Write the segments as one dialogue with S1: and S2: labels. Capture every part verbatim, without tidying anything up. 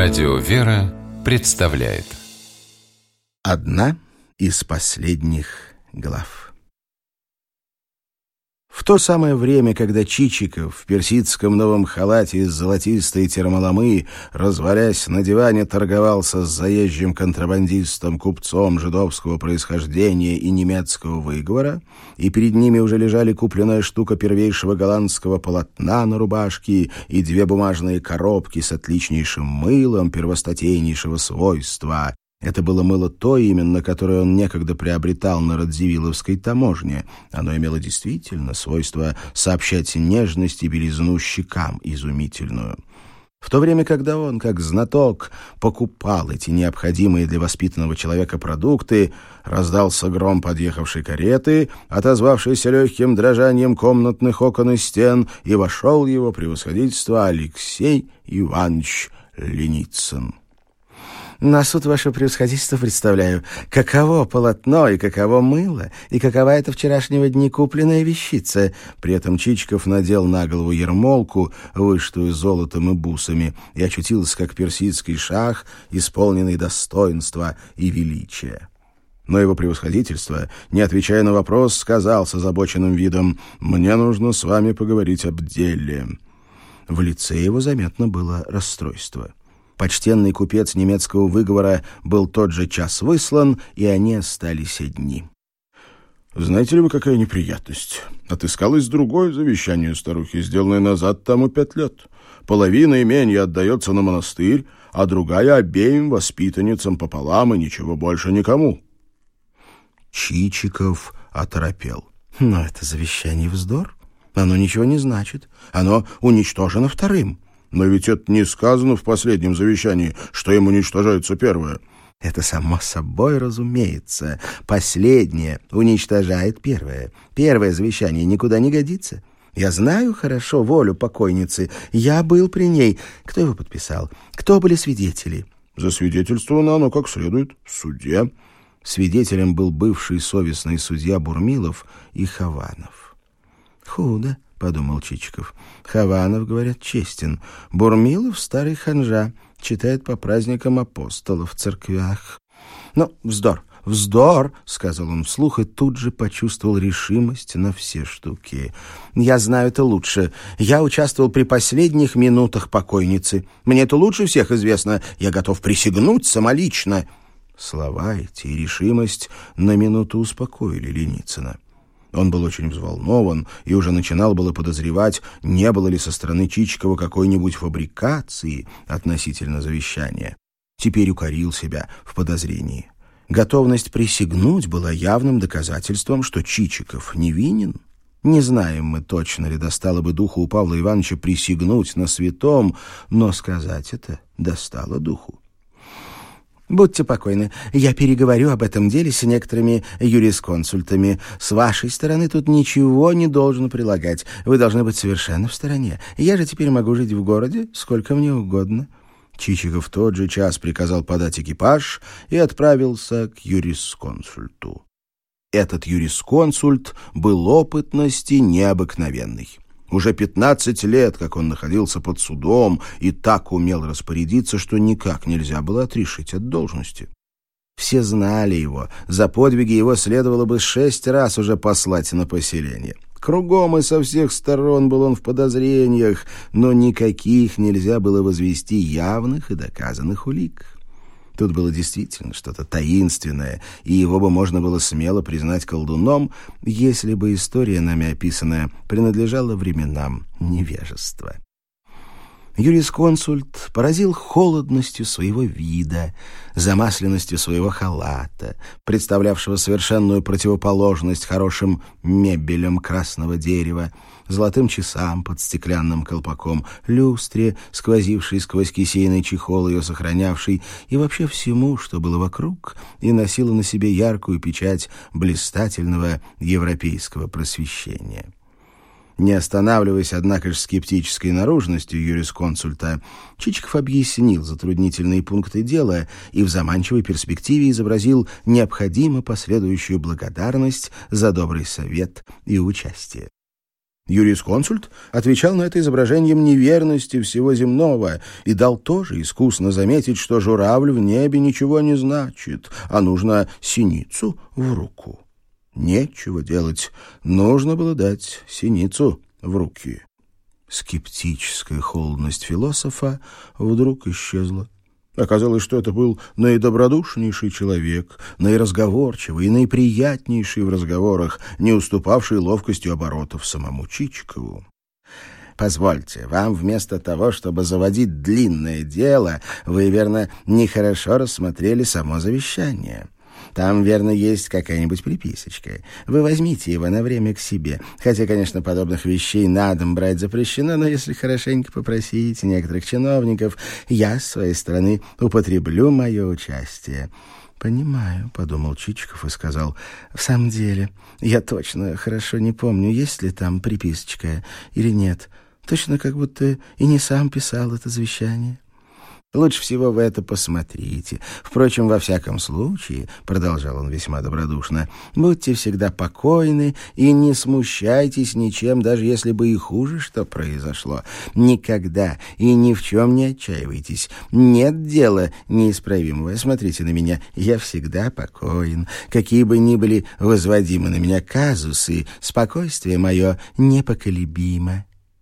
S1: Радио «Вера» представляет
S2: одна из последних глав. В то самое время, когда Чичиков в персидском новом халате из золотистой термоломы, развалясь на диване, торговался с заезжим контрабандистом-купцом жидовского происхождения и немецкого выговора, и перед ними уже лежали купленная штука первейшего голландского полотна на рубашке и две бумажные коробки с отличнейшим мылом первостатейнейшего свойства. Это было мыло то именно, которое он некогда приобретал на Радзивилловской таможне. Оно имело действительно свойство сообщать нежность и белизну щекам изумительную. В то время, когда он, как знаток, покупал эти необходимые для воспитанного человека продукты, раздался гром подъехавшей кареты, отозвавшийся легким дрожанием комнатных окон и стен, и вошел его превосходительство Алексей Иванович Леницын. «На суд, ваше превосходительство, представляю, каково полотно и каково мыло, и какова эта вчерашнего дня купленная вещица». При этом Чичиков надел на голову ермолку, вышитую золотом и бусами, и очутился, как персидский шах, исполненный достоинства и величия. Но его превосходительство, не отвечая на вопрос, сказал с озабоченным видом: «Мне нужно с вами поговорить об деле». В лице его заметно было расстройство. Почтенный купец немецкого выговора был тот же час выслан, и они остались одни. «Знаете ли вы, какая неприятность? Отыскалось другое завещание старухи, сделанное назад тому пять лет. Половина имения отдается на монастырь, а другая обеим воспитанницам пополам и ничего больше никому». Чичиков оторопел. «Но это завещание вздор. Оно ничего не значит. Оно уничтожено вторым». «Но ведь это не сказано в последнем завещании, что им уничтожается первое». «Это само собой разумеется. Последнее уничтожает первое. Первое завещание никуда не годится. Я знаю хорошо волю покойницы. Я был при ней. Кто его подписал? Кто были свидетели?»
S3: «Засвидетельствовано оно как следует в суде».
S2: Свидетелем был бывший совестный судья Бурмилов и Хованов. «Худо», — подумал Чичиков. «Хованов, говорят, честен. Бурмилов — старый ханжа, читает по праздникам апостолов в церквях». «Ну, вздор, вздор», — сказал он вслух и тут же почувствовал решимость на все штуки. «Я знаю это лучше. Я участвовал при последних минутах покойницы. Мне это лучше всех известно. Я готов присягнуть самолично». Слова эти и решимость на минуту успокоили Леницына. Он был очень взволнован и уже начинал было подозревать, не было ли со стороны Чичикова какой-нибудь фабрикации относительно завещания. Теперь укорил себя в подозрении. Готовность присягнуть была явным доказательством, что Чичиков невинен. Не знаем мы точно ли достало бы духу у Павла Ивановича присягнуть на святом, но сказать это достало духу. «Будьте покойны, я переговорю об этом деле с некоторыми юрисконсультами. С вашей стороны тут ничего не должно прилагать. Вы должны быть совершенно в стороне. Я же теперь могу жить в городе сколько мне угодно». Чичиков в тот же час приказал подать экипаж и отправился к юрисконсульту. Этот юрисконсульт был опытности необыкновенной. Уже пятнадцать лет, как он находился под судом, и так умел распорядиться, что никак нельзя было отрешить от должности. Все знали его, за подвиги его следовало бы шесть раз уже послать на поселение. Кругом и со всех сторон был он в подозрениях, но никаких нельзя было возвести явных и доказанных улик. Тут было действительно что-то таинственное, и его бы можно было смело признать колдуном, если бы история, нами описанная, принадлежала временам невежества. Юрисконсульт поразил холодностью своего вида, замасленностью своего халата, представлявшего совершенную противоположность хорошим мебелям красного дерева, золотым часам под стеклянным колпаком, люстре, сквозившей сквозь кисейный чехол, ее сохранявший, и вообще всему, что было вокруг, и носило на себе яркую печать блистательного европейского просвещения. Не останавливаясь, однако же, скептической наружностью юрисконсульта, Чичиков объяснил затруднительные пункты дела и в заманчивой перспективе изобразил необходимо последующую благодарность за добрый совет и участие. Юрисконсульт отвечал на это изображением неверности всего земного и дал тоже искусно заметить, что журавль в небе ничего не значит, а нужно синицу в руку. Нечего делать, нужно было дать синицу в руки. Скептическая холодность философа вдруг исчезла. Оказалось, что это был наидобродушнейший человек, наиразговорчивый и наиприятнейший в разговорах, не уступавший ловкостью оборотов самому Чичикову. «Позвольте, вам вместо того, чтобы заводить длинное дело, вы, верно, нехорошо рассмотрели само завещание. Там, верно, есть какая-нибудь приписочка. Вы возьмите его на время к себе. Хотя, конечно, подобных вещей на дом брать запрещено, но если хорошенько попросите некоторых чиновников, я, с своей стороны, употреблю мое участие». «Понимаю», — подумал Чичиков и сказал, «в самом деле, я точно хорошо не помню, есть ли там приписочка или нет. Точно как будто и не сам писал это завещание». «Лучше всего вы это посмотрите. Впрочем, во всяком случае, — продолжал он весьма добродушно, — будьте всегда покойны и не смущайтесь ничем, даже если бы и хуже что произошло. Никогда и ни в чем не отчаивайтесь. Нет дела неисправимого. Смотрите на меня, я всегда покоен. Какие бы ни были возводимы на меня казусы, спокойствие мое непоколебимо».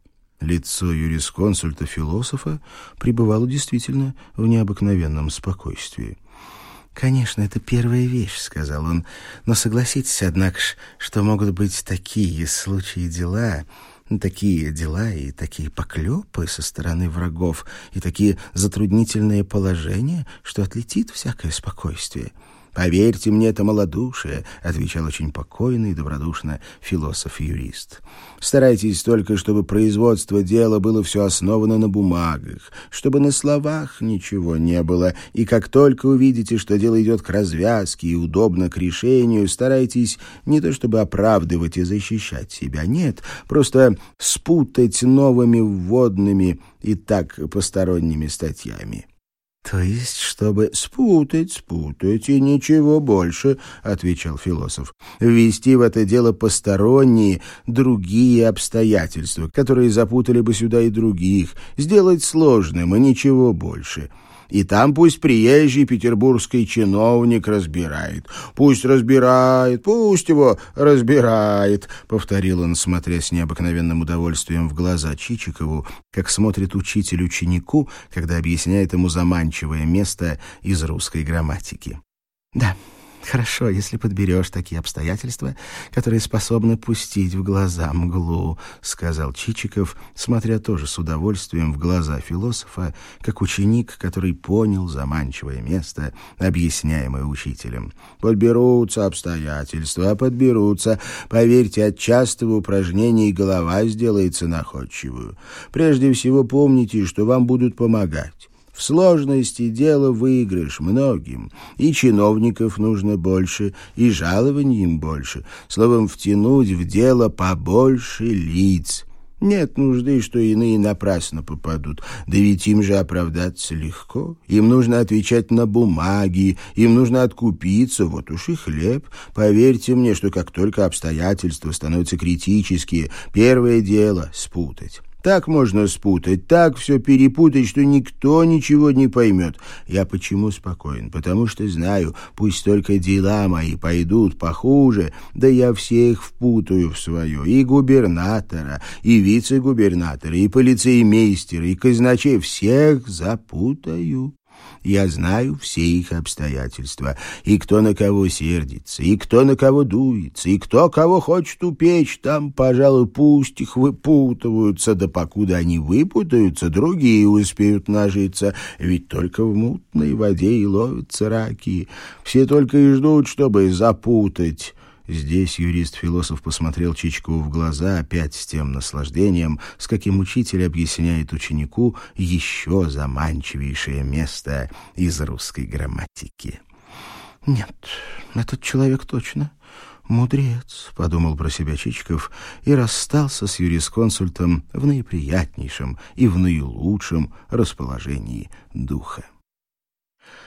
S2: Лицо юрисконсульта-философа пребывало действительно в необыкновенном спокойствии. «Конечно, это первая вещь», — сказал он, «но согласитесь, однако ж, что могут быть такие случаи дела, такие дела и такие поклепы со стороны врагов, и такие затруднительные положения, что отлетит всякое спокойствие». «Поверьте мне, это малодушие», — отвечал очень покойно и добродушно философ-юрист. «Старайтесь только, чтобы производство дела было все основано на бумагах, чтобы на словах ничего не было, и как только увидите, что дело идет к развязке и удобно к решению, старайтесь не то чтобы оправдывать и защищать себя, нет, просто спутать новыми вводными и так посторонними статьями». «То есть, чтобы спутать, спутать и ничего больше», — отвечал философ. «Ввести в это дело посторонние, другие обстоятельства, которые запутали бы сюда и других, сделать сложным и ничего больше. И там пусть приезжий петербургский чиновник разбирает. Пусть разбирает, пусть его разбирает», — повторил он, смотря с необыкновенным удовольствием в глаза Чичикову, как смотрит учитель ученику, когда объясняет ему заманчивое место из русской грамматики. «Да, хорошо, если подберешь такие обстоятельства, которые способны пустить в глаза мглу», — сказал Чичиков, смотря тоже с удовольствием в глаза философа, как ученик, который понял заманчивое место, объясняемое учителем. «Подберутся обстоятельства, подберутся. Поверьте, от частого упражнения и голова сделается находчивую. Прежде всего помните, что вам будут помогать. В сложности дела выигрыш многим, и чиновников нужно больше, и жалований им больше. Словом, втянуть в дело побольше лиц. Нет нужды, что иные напрасно попадут, да ведь им же оправдаться легко. Им нужно отвечать на бумаги, им нужно откупиться, вот уж и хлеб. Поверьте мне, что как только обстоятельства становятся критические, первое дело — спутать. Так можно спутать, так все перепутать, что никто ничего не поймет. Я почему спокоен? Потому что знаю, пусть только дела мои пойдут похуже, да я всех впутаю в свое, и губернатора, и вице-губернатора, и полицеймейстера, и казначей, всех запутаю. Я знаю все их обстоятельства, и кто на кого сердится, и кто на кого дуется, и кто кого хочет упечь, там, пожалуй, пусть их выпутываются, да покуда они выпутаются, другие успеют нажиться, ведь только в мутной воде и ловятся раки. Все только и ждут, чтобы запутать». Здесь юрист-философ посмотрел Чичикову в глаза опять с тем наслаждением, с каким учитель объясняет ученику еще заманчивейшее место из русской грамматики. «Нет, этот человек точно мудрец», — подумал про себя Чичиков и расстался с юрисконсультом в наиприятнейшем и в наилучшем расположении духа.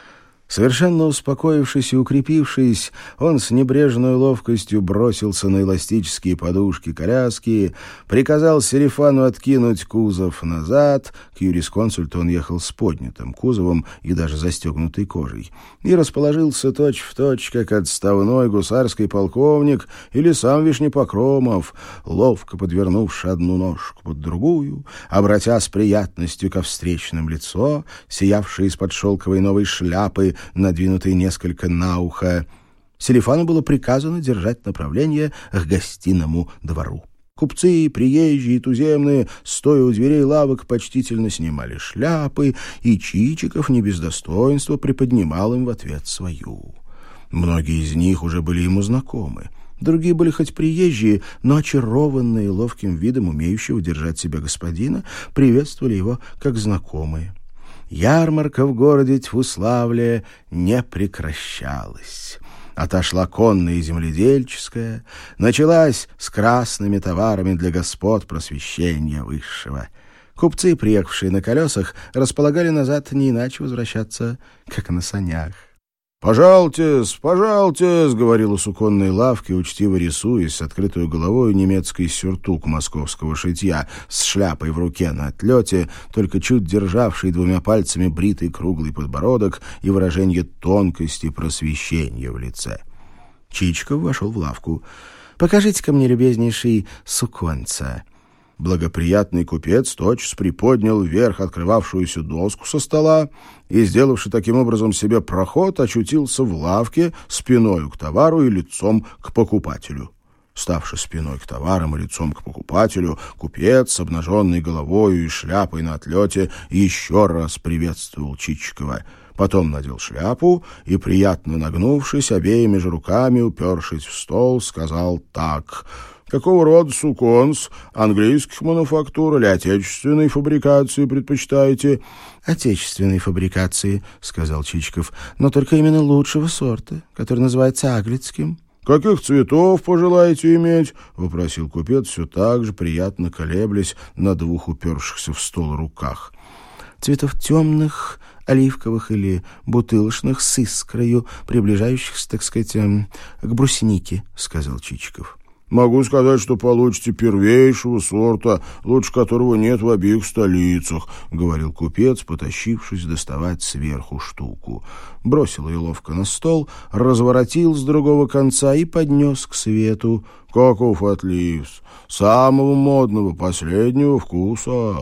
S2: Совершенно успокоившись и укрепившись, он с небрежной ловкостью бросился на эластические подушки коляски, приказал Серифану откинуть кузов назад, к юрисконсульту он ехал с поднятым кузовом и даже застегнутой кожей, и расположился точь-в-точь, как отставной гусарский полковник или сам Вишнепокромов, ловко подвернувши одну ножку под другую, обратя с приятностью ко встречным лицо, сиявшее из-под шелковой новой шляпы, надвинутый несколько на ухо. Селифану было приказано держать направление к гостиному двору. Купцы, приезжие и туземные, стоя у дверей лавок, почтительно снимали шляпы, и Чичиков не без достоинства приподнимал им в ответ свою. Многие из них уже были ему знакомы. Другие были хоть приезжие, но очарованные ловким видом умеющего держать себя господина, приветствовали его как знакомые. Ярмарка в городе Тьфуславле не прекращалась. Отошла конная и земледельческая, началась с красными товарами для господ просвещения высшего. Купцы, приехавшие на колесах, располагали назад не иначе возвращаться, как на санях.
S3: «Пожалуйтесь, пожалуйтесь», — говорил у суконной лавки, учтиво рисуясь с открытой головой немецкий сюртук московского шитья с шляпой в руке на отлете, только чуть державший двумя пальцами бритый круглый подбородок и выражение тонкости и просвещения в лице.
S2: Чичиков вошел в лавку. «Покажите-ка мне, любезнейший, суконца».
S3: Благоприятный купец тотчас приподнял вверх открывавшуюся доску со стола и, сделавши таким образом себе проход, очутился в лавке спиною к товару и лицом к покупателю. Ставши спиной к товарам и лицом к покупателю, купец с обнаженной головою и шляпой на отлете еще раз приветствовал Чичикова. Потом надел шляпу и, приятно нагнувшись, обеими же руками, упершись в стол, сказал так: «Какого рода суконс? Английских мануфактур или отечественной фабрикации предпочитаете?»
S2: «Отечественной фабрикации», — сказал Чичиков, «но только именно лучшего сорта, который называется аглицким».
S3: «Каких цветов пожелаете иметь?» — вопросил купец, все так же приятно колеблясь на двух упершихся в стол руках.
S2: «Цветов темных, оливковых или бутылочных с искрою, приближающихся, так сказать, к бруснике», — сказал Чичиков.
S3: «Могу сказать, что получите первейшего сорта, лучше которого нет в обеих столицах», — говорил купец, потащившись доставать сверху штуку. Бросил ее ловко на стол, разворотил с другого конца и поднес к свету. «Каков отлив! Самого модного, последнего вкуса!»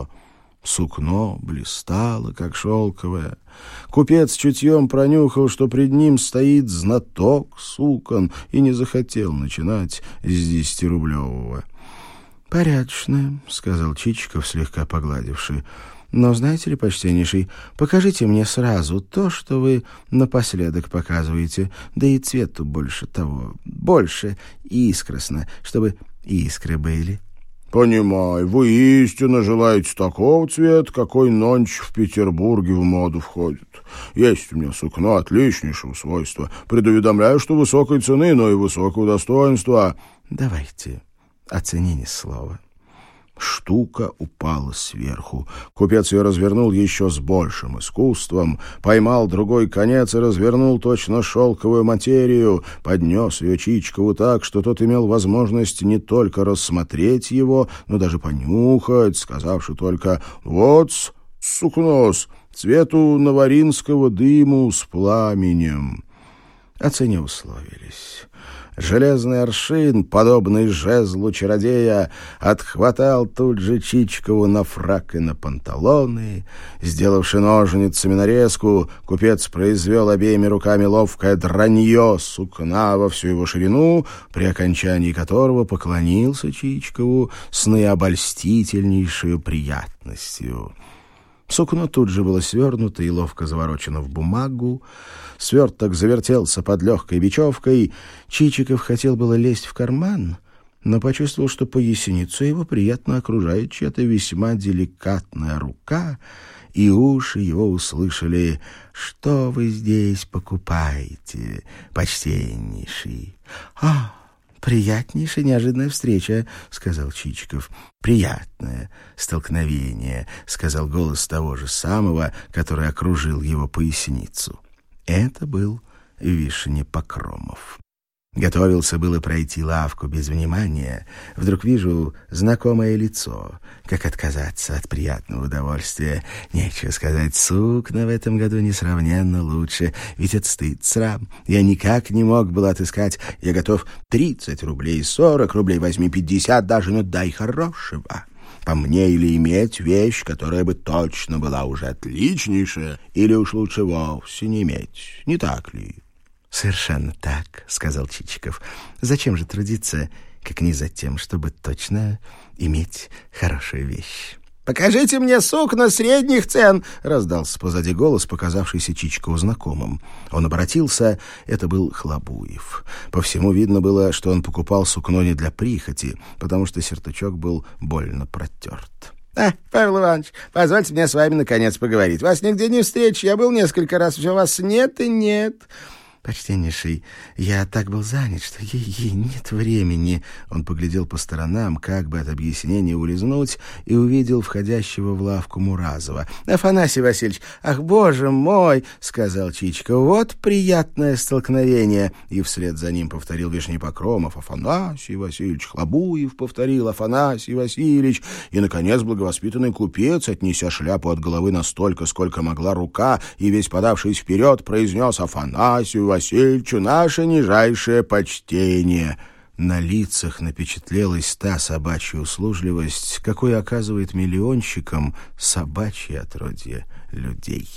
S3: Сукно блистало, как шелковое. Купец чутьем пронюхал, что пред ним стоит знаток сукон, и не захотел начинать с десятирублевого.
S2: «Порядочное», — сказал Чичиков, слегка погладивший. «Но знаете ли, почтеннейший, покажите мне сразу то, что вы напоследок показываете, да и цвету больше того, больше искросно, чтобы искры были».
S3: «Понимаю, вы истинно желаете такого цвета, какой нонче в Петербурге в моду входит. Есть у меня сукно отличнейшего свойства. Предуведомляю, что высокой цены, но и высокого достоинства».
S2: «Давайте, оцени ни слова».
S3: Штука упала сверху. Купец ее развернул еще с большим искусством, поймал другой конец и развернул точно шелковую материю, поднес ее Чичикову так, что тот имел возможность не только рассмотреть его, но даже понюхать, сказавши только «Вот, сукнос, цвету наваринского дыму с пламенем».
S2: О цене условились. Железный аршин, подобный жезлу чародея, отхватал тут же Чичикову на фрак и на панталоны. Сделавши ножницами нарезку, купец произвел обеими руками ловкое дранье сукна во всю его ширину, при окончании которого поклонился Чичикову с наиобольстительнейшей приятностью. Сукно тут же было свернуто и ловко заворочено в бумагу. Сверток завертелся под легкой бечевкой. Чичиков хотел было лезть в карман, но почувствовал, что поясницу его приятно окружает чья-то весьма деликатная рука, и уши его услышали: «Что вы здесь покупаете, почтеннейший?» «А, приятнейшая неожиданная встреча», — сказал Чичиков. «Приятное столкновение», — сказал голос того же самого, который окружил его поясницу. Это был Вишнепокромов. Готовился было пройти лавку без внимания. Вдруг вижу знакомое лицо. Как отказаться от приятного удовольствия? Нечего сказать, сукна в этом году несравненно лучше. Ведь это стыд, срам. Я никак не мог было отыскать. Я готов тридцать рублей, сорок рублей, возьми пятьдесят даже, но дай хорошего. По мне, или иметь вещь, которая бы точно была уже отличнейшая, или уж лучше вовсе не иметь. Не так ли? «Совершенно так», — сказал Чичиков. «Зачем же трудиться, как не за тем, чтобы точно иметь хорошую вещь?» «Покажите мне сукна средних цен!» — раздался позади голос, показавшийся Чичикову знакомым. Он обратился, это был Хлобуев. По всему видно было, что он покупал сукно не для прихоти, потому что сертучок был больно протерт. «А, Павел Иванович, позвольте мне с вами наконец поговорить. Вас нигде не встречу, я был несколько раз, все вас нет и нет». «Почтеннейший, я так был занят, что ей-ей нет времени». Он поглядел по сторонам, как бы от объяснения улизнуть, и увидел входящего в лавку Муразова. «Афанасий Васильевич, ах, боже мой!» — сказал Чичиков. «Вот приятное столкновение!» И вслед за ним повторил Вишнепокромов. «Афанасий Васильевич!» Хлобуев повторил. «Афанасий Васильевич!» И, наконец, благовоспитанный купец, отнеся шляпу от головы настолько, сколько могла рука, и весь подавшись вперед, произнес: «Афанасию Васильевичу наше нижайшее почтение». На лицах напечатлелась та собачья услужливость, какой оказывает миллионщикам собачье отродье людей.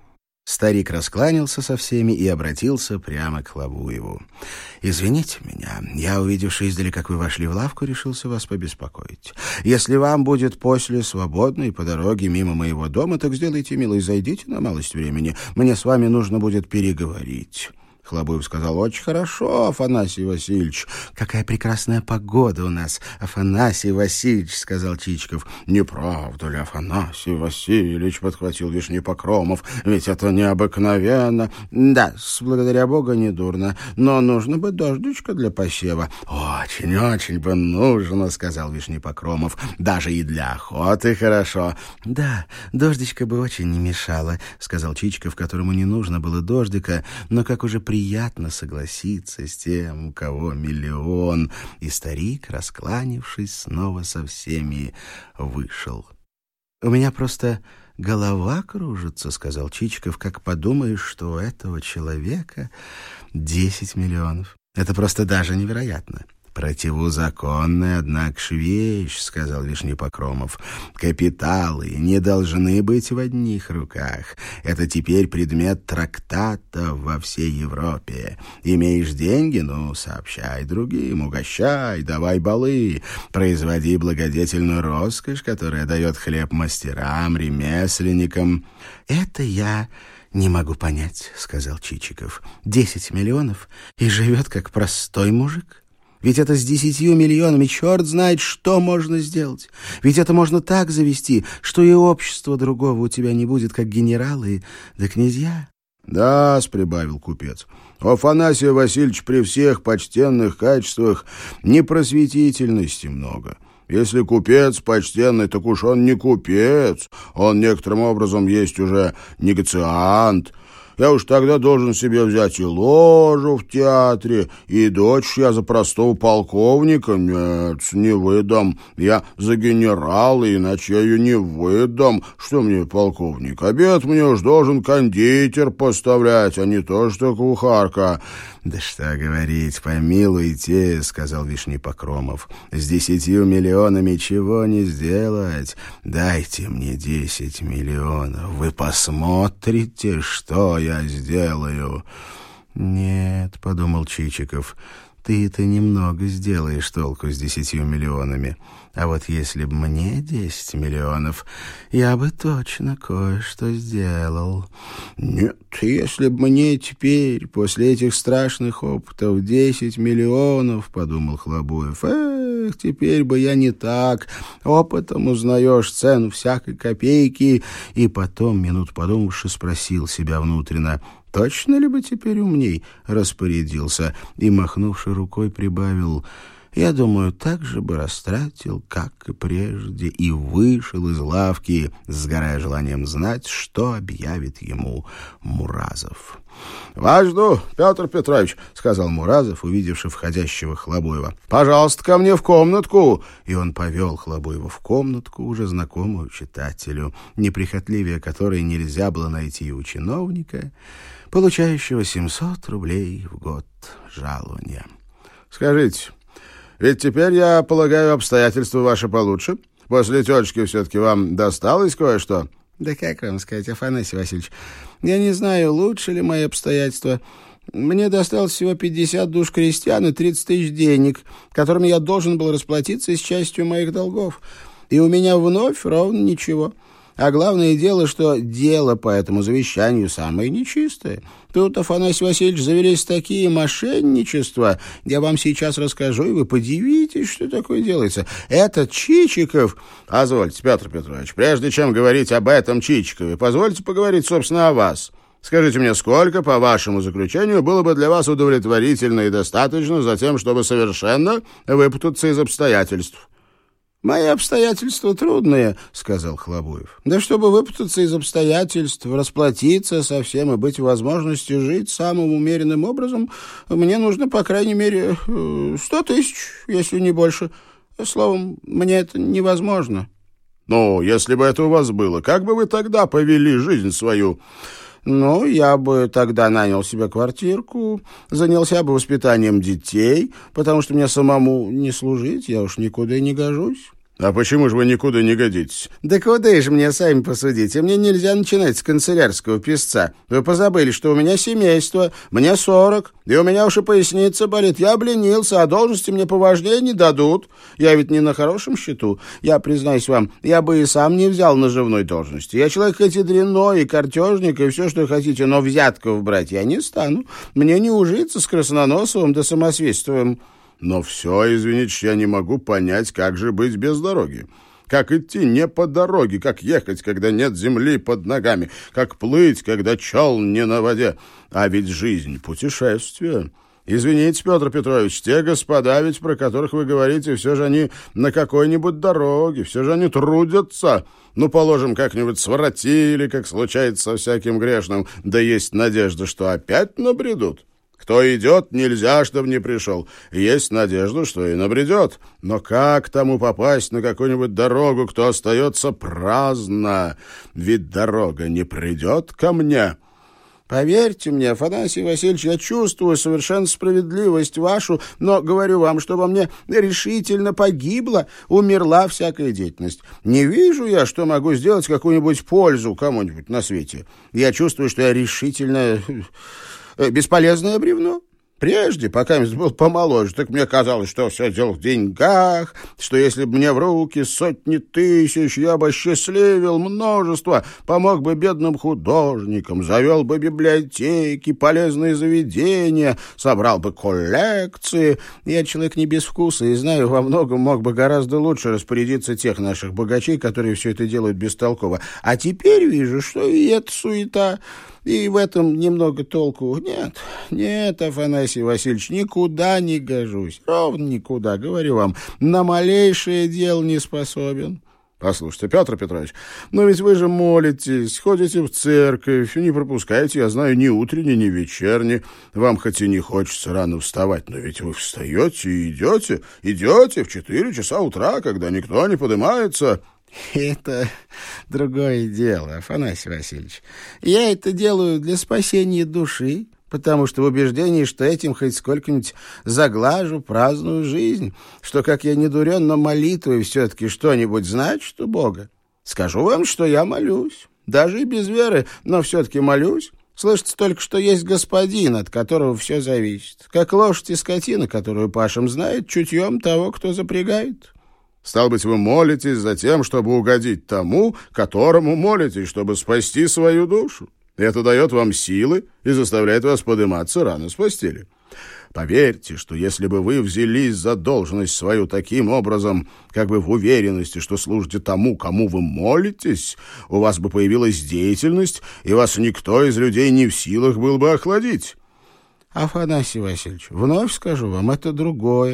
S2: Старик раскланялся со всеми и обратился прямо к Хлобуеву. «Извините меня, я, увидевши издали, как вы вошли в лавку, решился вас побеспокоить. Если вам будет после свободно и по дороге мимо моего дома, так сделайте милость, зайдите на малость времени. Мне с вами нужно будет переговорить». Хлобуев сказал: «Очень хорошо, Афанасий Васильевич». «Какая прекрасная погода у нас, Афанасий Васильевич», — сказал Чичиков. «Не правда ли, Афанасий Васильевич?» — подхватил Вишнепокромов. «Ведь это необыкновенно». «Да, благодаря Богу, не дурно, но нужно бы дождичка для посева». «Очень, очень бы нужно», — сказал Вишнепокромов. «Даже и для охоты хорошо». «Да, дождичка бы очень не мешало», — сказал Чичиков, которому не нужно было дождика, но как уже приятно Приятно согласиться с тем, у кого миллион. И старик, раскланившись, снова со всеми вышел. «У меня просто голова кружится», — сказал Чичиков, «как подумаешь, что у этого человека десять миллионов. Это просто даже невероятно». «Противозаконная, однако ж, вещь», — сказал Вишнепокромов. «Капиталы не должны быть в одних руках. Это теперь предмет трактата во всей Европе. Имеешь деньги? Ну, сообщай другим, угощай, давай балы, производи благодетельную роскошь, которая дает хлеб мастерам, ремесленникам». «Это я не могу понять», — сказал Чичиков. «Десять миллионов и живет как простой мужик». Ведь это с десятью миллионами черт знает, что можно сделать. Ведь это можно так завести, что и общества другого у тебя не будет, как генералы да князья».
S3: «Да-с», — прибавил купец, — «у Афанасия Васильевича при всех почтенных качествах непросветительности много. Если купец почтенный, так уж он не купец, он некоторым образом есть уже негациант». Я уж тогда должен себе взять и ложу в театре, и дочь я за простого полковника. Нет, не выдам. Я за генерала, иначе я ее не выдам. Что мне полковник? Обед мне уж должен кондитер поставлять, а не то, что кухарка».
S2: «Да что говорить, помилуйте», — сказал Вишнепокромов. «С десятью миллионами чего не сделать? Дайте мне десять миллионов, вы посмотрите, что я сделаю». «Нет», — подумал Чичиков, — «ты-то немного сделаешь толку с десятью миллионами. А вот если б мне десять миллионов, я бы точно кое-что сделал».
S3: «Нет, если б мне теперь, после этих страшных опытов, десять миллионов, — подумал Хлобуев, — эх, теперь бы я не так. Опытом узнаешь цену всякой копейки».
S2: И потом, минут подумавши, спросил себя внутренно: «Точно ли бы теперь умней распорядился?» И, махнувши рукой, прибавил: я думаю, так же бы растратил, как и прежде, и вышел из лавки, сгорая желанием знать, что объявит ему Муразов.
S3: «Вас жду, Петр Петрович», — сказал Муразов, увидевший входящего Хлобуева. «Пожалуйста, ко мне в комнатку».
S2: И он повел Хлобуева в комнатку, уже знакомую читателю, неприхотливее которой нельзя было найти и у чиновника, получающего семьсот рублей в год жалования.
S3: «Скажите, ведь теперь, я полагаю, обстоятельства ваши получше? После тетушки все-таки вам досталось кое-что?»
S2: «Да как вам сказать, Афанасий Васильевич, я не знаю, лучше ли мои обстоятельства. Мне досталось всего пятьдесят душ крестьян и тридцать тысяч денег, которыми я должен был расплатиться с частью моих долгов. И у меня вновь ровно ничего. А главное дело, что дело по этому завещанию самое нечистое. Тут, Афанасий Васильевич, завелись такие мошенничества. Я вам сейчас расскажу, и вы подивитесь, что такое делается. Этот Чичиков...
S3: Позвольте, Петр Петрович, прежде чем говорить об этом Чичикове, позвольте поговорить, собственно, о вас. Скажите мне, сколько, по вашему заключению, было бы для вас удовлетворительно и достаточно за тем, чтобы совершенно выпутаться из обстоятельств?
S2: «Мои обстоятельства трудные», — сказал Хлобуев. «Да чтобы выпутаться из обстоятельств, расплатиться со всем и быть в возможности жить самым умеренным образом, мне нужно, по крайней мере, сто тысяч, если не больше. Словом, мне это невозможно».
S3: «Ну, если бы это у вас было, как бы вы тогда повели жизнь свою?»
S2: «Ну, я бы тогда нанял себе квартирку, занялся бы воспитанием детей, потому что мне самому не служить, я уж никуда и не гожусь».
S3: «А почему же вы никуда не годитесь?»
S2: «Да куда же мне, сами посудите, мне нельзя начинать с канцелярского писца. Вы позабыли, что у меня семейство, мне сорок, и у меня уж и поясница болит. Я обленился, а должности мне поважнее не дадут. Я ведь не на хорошем счету. Я, признаюсь вам, я бы и сам не взял наживной должности. Я человек хоть и дрянной, и картежник, и все, что хотите, но взятков брать я не стану. Мне не ужиться с Красноносовым да Самосвистовым».
S3: «Но все, извините, я не могу понять, как же быть без дороги. Как идти не по дороге, как ехать, когда нет земли под ногами, как плыть, когда челн не на воде. А ведь жизнь — путешествие. Извините, Петр Петрович, те господа ведь, про которых вы говорите, все же они на какой-нибудь дороге, все же они трудятся. Ну, положим, как-нибудь своротили, как случается со всяким грешным, да есть надежда, что опять набредут. Кто идет, нельзя, чтобы не пришел. Есть надежда, что и набредет. Но как тому попасть на какую-нибудь дорогу, кто остается праздно? Ведь дорога не придет ко мне».
S2: «Поверьте мне, Афанасий Васильевич, я чувствую совершенно справедливость вашу, но говорю вам, что во мне решительно погибла, умерла всякая деятельность. Не вижу я, что могу сделать какую-нибудь пользу кому-нибудь на свете. Я чувствую, что я решительно... бесполезное бревно. Прежде, пока я был помоложе, так мне казалось, что все дело в деньгах, что если бы мне в руки сотни тысяч, я бы осчастливил множество, помог бы бедным художникам, завел бы библиотеки, полезные заведения, собрал бы коллекции. Я человек не без вкуса и знаю, во многом мог бы гораздо лучше распорядиться тех наших богачей, которые все это делают бестолково. А теперь вижу, что и эта суета... И в этом немного толку. Нет, нет, Афанасий Васильевич, никуда не гожусь. Ровно никуда, говорю вам, на малейшее дело не способен».
S3: «Послушайте, Петр Петрович, но ведь вы же молитесь, ходите в церковь, не пропускаете, я знаю, ни утренней, ни вечерней. Вам хоть и не хочется рано вставать, но ведь вы встаете и идете, идете в четыре часа утра, когда никто не поднимается».
S2: «Это другое дело, Афанасий Васильевич. Я это делаю для спасения души, потому что в убеждении, что этим хоть сколько-нибудь заглажу праздную жизнь, что, как я не дурен, но молитвой все-таки что-нибудь значит у Бога. Скажу вам, что я молюсь, даже и без веры, но все-таки молюсь. Слышится только, что есть господин, от которого все зависит, как лошадь и скотина, которую пашем знает чутьем того, кто запрягает».
S3: «Стало быть, вы молитесь за тем, чтобы угодить тому, которому молитесь, чтобы спасти свою душу. Это дает вам силы и заставляет вас подниматься рано с постели. Поверьте, что если бы вы взялись за должность свою таким образом, как бы в уверенности, что служите тому, кому вы молитесь, у вас бы появилась деятельность, и вас никто из людей не в силах был бы охладить».
S2: «Афанасий Васильевич, вновь скажу вам, это другое.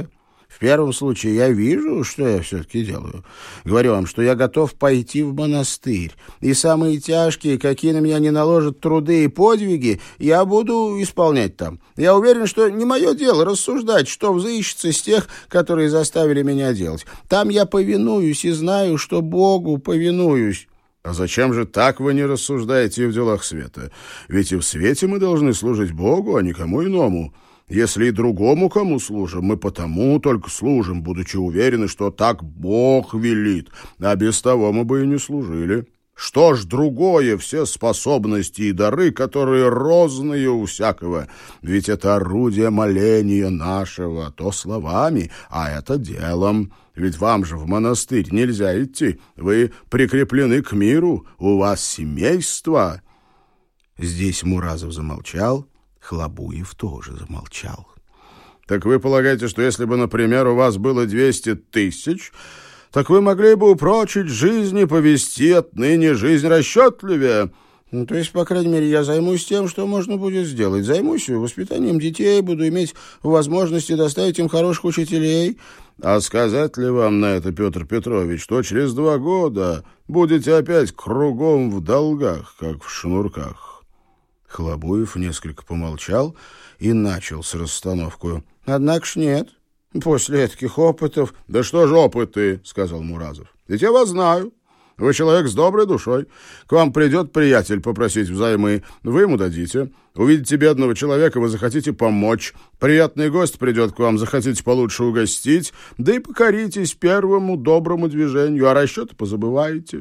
S2: В первом случае я вижу, что я все-таки делаю. Говорю вам, что я готов пойти в монастырь. И самые тяжкие, какие на меня не наложат труды и подвиги, я буду исполнять там. Я уверен, что не мое дело рассуждать, что взыщется с тех, которые заставили меня делать. Там я повинуюсь и знаю, что Богу повинуюсь.
S3: А зачем же так вы не рассуждаете в делах света? Ведь и в свете мы должны служить Богу, а никому иному. Если и другому кому служим, мы потому только служим, будучи уверены, что так Бог велит, а без того мы бы и не служили. Что ж другое все способности и дары, которые розные у всякого? Ведь это орудие моления нашего, то словами, а это делом. Ведь вам же в монастырь нельзя идти, вы прикреплены к миру, у вас семейство».
S2: Здесь Муразов замолчал, Хлобуев тоже замолчал.
S3: «Так вы полагаете, что если бы, например, у вас было двести тысяч, так вы могли бы упрочить жизнь и повести отныне жизнь расчетливее?»
S2: Ну, то есть, по крайней мере, я займусь тем, что можно будет сделать. Займусь воспитанием детей, буду иметь возможности доставить им хороших учителей.
S3: А сказать ли вам на это, Петр Петрович, что через два года будете опять кругом в долгах, как в шнурках?
S2: Хлобуев несколько помолчал и начал с расстановкой. Однако ж нет. После таких опытов...
S3: — Да что же опыты, — сказал Муразов. — Ведь я вас знаю. Вы человек с доброй душой. К вам придет приятель попросить взаймы, вы ему дадите. Увидите бедного человека, вы захотите помочь. Приятный гость придет к вам, захотите получше угостить. Да и покоритесь первому доброму движению, а расчеты позабываете.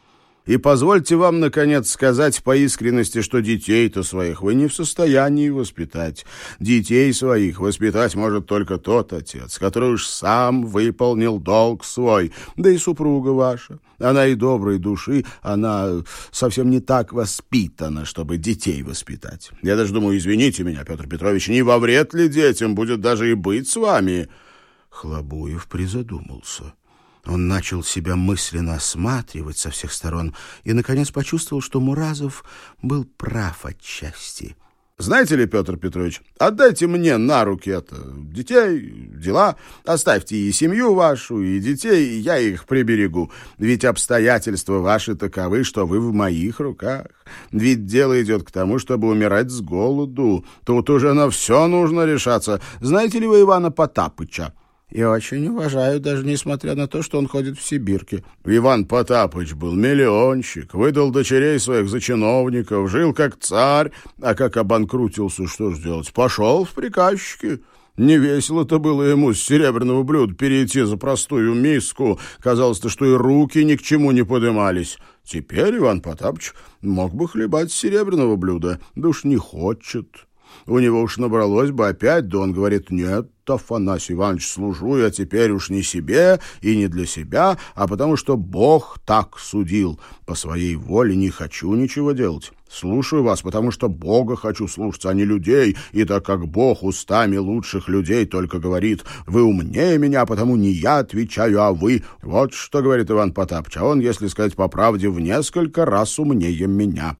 S3: И позвольте вам, наконец, сказать по искренности, что детей-то своих вы не в состоянии воспитать. Детей своих воспитать может только тот отец, который уж сам выполнил долг свой, да и супруга ваша. Она и доброй души, она совсем не так воспитана, чтобы детей воспитать. Я даже думаю, извините меня, Петр Петрович, не во вред ли детям будет даже и быть с вами?»
S2: Хлобуев призадумался. Он начал себя мысленно осматривать со всех сторон и, наконец, почувствовал, что Муразов был прав отчасти.
S3: «Знаете ли, Петр Петрович, отдайте мне на руки это, детей, дела, оставьте и семью вашу, и детей, и я их приберегу. Ведь обстоятельства ваши таковы, что вы в моих руках. Ведь дело идет к тому, чтобы умирать с голоду. Тут уже на все нужно решаться. Знаете ли вы Ивана Потапыча?»
S2: «Я очень уважаю, даже несмотря на то, что он ходит в сибирке».
S3: «Иван Потапыч был миллионщик, выдал дочерей своих за чиновников, жил как царь, а как обанкрутился, что ж делать? Пошел в приказчики». Не весело-то было ему с серебряного блюда перейти за простую миску. Казалось-то, что и руки ни к чему не подымались. Теперь Иван Потапыч мог бы хлебать с серебряного блюда, да уж не хочет. У него уж набралось бы опять, да он говорит: «Нет, Афанасий Иванович, служу я теперь уж не себе и не для себя, а потому что Бог так судил. По своей воле не хочу ничего делать. Слушаю вас, потому что Бога хочу слушаться, а не людей. И так как Бог устами лучших людей только говорит: вы умнее меня, потому не я отвечаю, а вы». Вот что говорит Иван Потапыч, а он, если сказать по правде, в несколько раз умнее меня.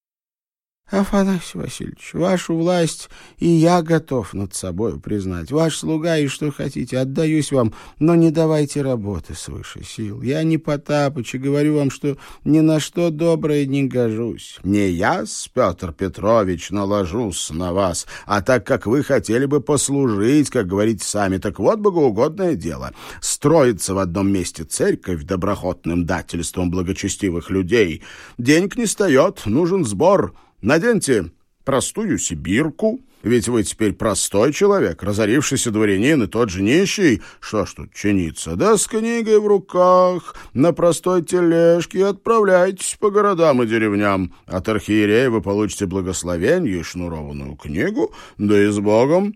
S2: «Афанасий Васильевич, вашу власть и я готов над собой признать. Ваш слуга и что хотите, отдаюсь вам, но не давайте работы свыше сил. Я не Потапыч и говорю вам, что ни на что доброе не гожусь.
S3: Не я, Петр Петрович, наложусь на вас, а так как вы хотели бы послужить, как говорите сами, так вот богоугодное дело. Строится в одном месте церковь доброхотным дательством благочестивых людей. Денег не стает, нужен сбор. Наденьте простую сибирку, ведь вы теперь простой человек, разорившийся дворянин и тот же нищий. Что ж тут чиниться? Да с книгой в руках, на простой тележке отправляйтесь по городам и деревням. От архиерея вы получите благословение и шнурованную книгу, да и с Богом».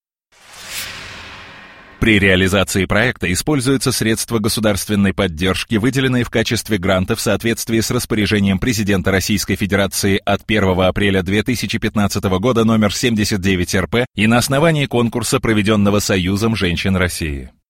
S4: При реализации проекта используются средства государственной поддержки, выделенные в качестве гранта в соответствии с распоряжением президента Российской Федерации от первого апреля две тысячи пятнадцатого года номер семьдесят девять эр пэ и на основании конкурса, проведенного Союзом женщин России.